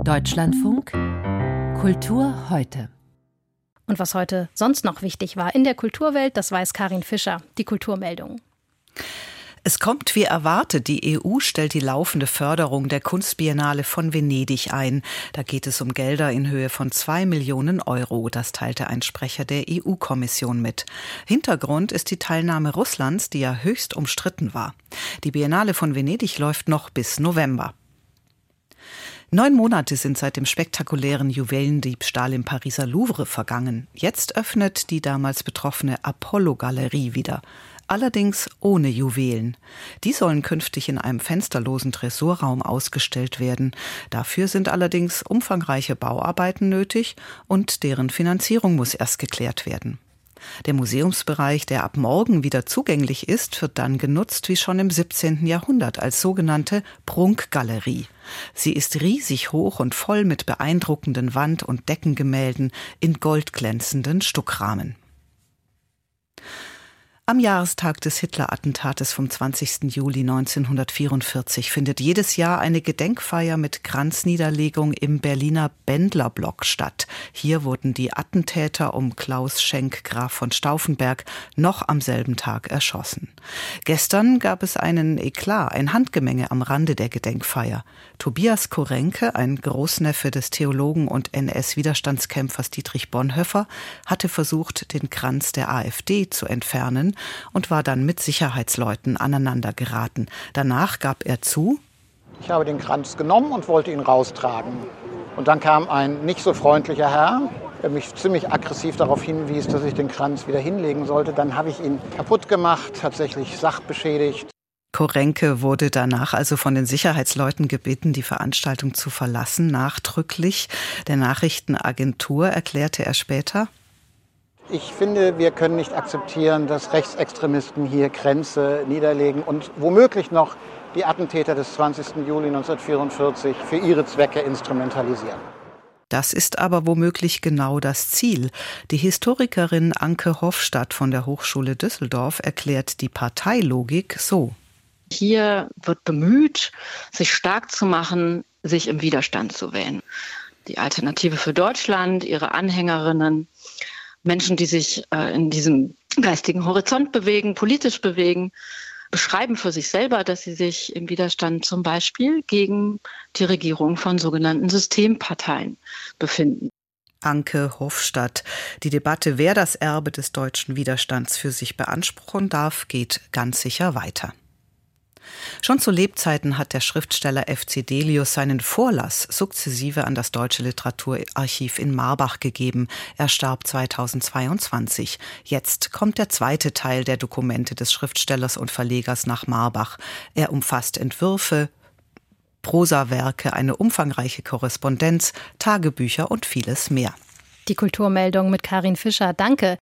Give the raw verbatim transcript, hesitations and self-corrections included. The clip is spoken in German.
Deutschlandfunk Kultur heute. Und was heute sonst noch wichtig war in der Kulturwelt, das weiß Karin Fischer, die Kulturmeldung. Es kommt wie erwartet. Die E U stellt die laufende Förderung der Kunstbiennale von Venedig ein. Da geht es um Gelder in Höhe von zwei Millionen Euro. Das teilte ein Sprecher der E U-Kommission mit. Hintergrund ist die Teilnahme Russlands, die ja höchst umstritten war. Die Biennale von Venedig läuft noch bis November. Neun Monate sind seit dem spektakulären Juwelendiebstahl im Pariser Louvre vergangen. Jetzt öffnet die damals betroffene Apollo-Galerie wieder. Allerdings ohne Juwelen. Die sollen künftig in einem fensterlosen Tresorraum ausgestellt werden. Dafür sind allerdings umfangreiche Bauarbeiten nötig und deren Finanzierung muss erst geklärt werden. Der Museumsbereich, der ab morgen wieder zugänglich ist, wird dann genutzt wie schon im siebzehnten Jahrhundert als sogenannte Prunkgalerie. Sie ist riesig hoch und voll mit beeindruckenden Wand- und Deckengemälden in goldglänzenden Stuckrahmen. Am Jahrestag des Hitler-Attentates vom zwanzigsten Juli neunzehnhundertvierundvierzig findet jedes Jahr eine Gedenkfeier mit Kranzniederlegung im Berliner Bendlerblock statt. Hier wurden die Attentäter um Klaus Schenk, Graf von Stauffenberg, noch am selben Tag erschossen. Gestern gab es einen Eklat, ein Handgemenge am Rande der Gedenkfeier. Tobias Korenke, ein Großneffe des Theologen und N S-Widerstandskämpfers Dietrich Bonhoeffer, hatte versucht, den Kranz der AfD zu entfernen und war dann mit Sicherheitsleuten aneinander geraten. Danach gab er zu: Ich habe den Kranz genommen und wollte ihn raustragen. Und dann kam ein nicht so freundlicher Herr, der mich ziemlich aggressiv darauf hinwies, dass ich den Kranz wieder hinlegen sollte. Dann habe ich ihn kaputt gemacht, tatsächlich sachbeschädigt. Korenke wurde danach also von den Sicherheitsleuten gebeten, die Veranstaltung zu verlassen, nachdrücklich. Der Nachrichtenagentur erklärte er später: Ich finde, wir können nicht akzeptieren, dass Rechtsextremisten hier Kränze niederlegen und womöglich noch die Attentäter des zwanzigsten Juli neunzehnhundertvierundvierzig für ihre Zwecke instrumentalisieren. Das ist aber womöglich genau das Ziel. Die Historikerin Anke Hofstadt von der Hochschule Düsseldorf erklärt die Parteilogik so: Hier wird bemüht, sich stark zu machen, sich im Widerstand zu wählen. Die Alternative für Deutschland, ihre Anhängerinnen, Menschen, die sich äh, in diesem geistigen Horizont bewegen, politisch bewegen, beschreiben für sich selber, dass sie sich im Widerstand zum Beispiel gegen die Regierung von sogenannten Systemparteien befinden. Anke Hofstadt. Die Debatte, wer das Erbe des deutschen Widerstands für sich beanspruchen darf, geht ganz sicher weiter. Schon zu Lebzeiten hat der Schriftsteller F C Delius seinen Vorlass sukzessive an das Deutsche Literaturarchiv in Marbach gegeben. Er starb zweitausendzweiundzwanzig. Jetzt kommt der zweite Teil der Dokumente des Schriftstellers und Verlegers nach Marbach. Er umfasst Entwürfe, Prosawerke, eine umfangreiche Korrespondenz, Tagebücher und vieles mehr. Die Kulturmeldung mit Karin Fischer. Danke.